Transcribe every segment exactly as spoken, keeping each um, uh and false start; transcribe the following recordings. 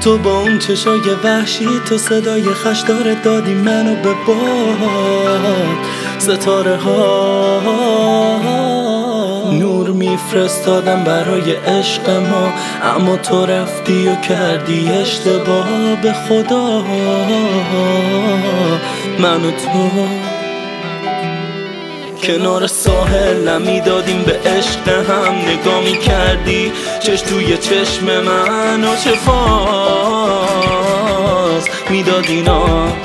تو با اون چشای وحشی، تو صدای خشدار دادی منو به باد. ستاره ها نور میفرستادم برای عشق ما، اما تو رفتی و کردی اشتباه. به خدا من و تو کنار ساحل میدادیم به عشق هم، نگاه میکردی چشم توی چشم من و چه فاز میدادینا.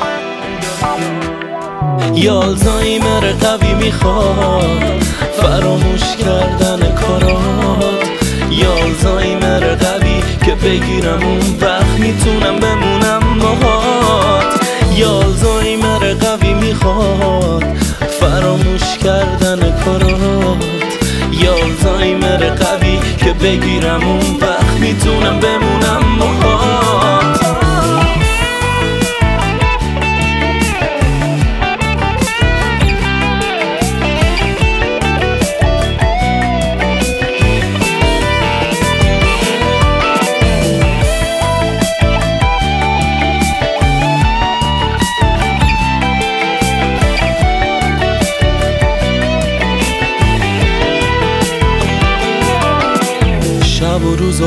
یا آلزایمر قوی میخواد فراموش کردن کارات، یا آلزایمر قوی که بگیرم اون وقت میتونم بمونم باهات. یا آلزایمر قوی میخواد فراموش کردن کارات، یا آلزایمر قوی که بگیرم اون وقت میتونم بمونم باهات. شب و روز و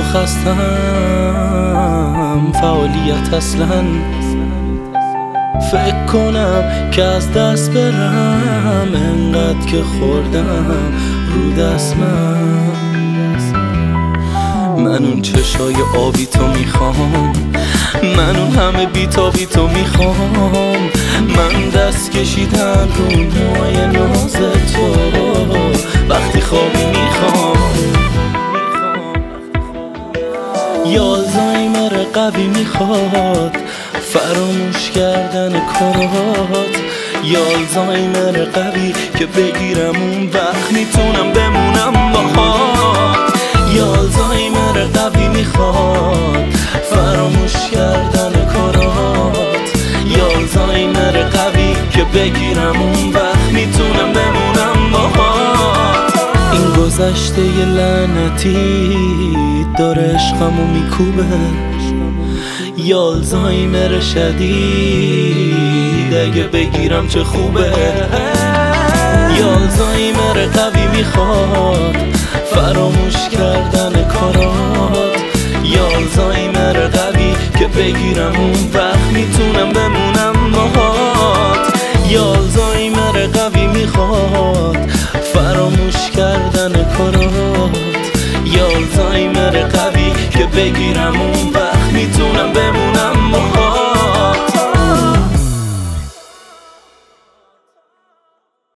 خستم فعالیت اصلا، فکر کنم که از دست برم انقدر که خوردم رو دست من. من اون چشای آبی تو میخوام، من اون همه بیتابی تو میخوام، من دست کشیدن رو موی ناز تو وقتی خوابی میخوام. یا آلزایمر قوی میخواد فراموش کردن کارات، یا آلزایمر قوی که بگیرم اون وقت میتونم بمونم باهات. یا آلزایمر قوی میخواد فراموش کردن کارات، یا آلزایمر قوی که بگیرم اون وقت میتونم بمونم باهات. این گذشته ی لعنتی داره عشقمو میکوبه، یا آلزایمر شدید اگه بگیرم چه خوبه. یا آلزایمر قوی میخواد فراموش کردن کارات، یا آلزایمر قوی که بگیرم اون وقت میتونم بمونم باهات. یا آلزایمر قوی میخواد فراموش کردن کارات، یا آلزایمر قوی که بگیرم اون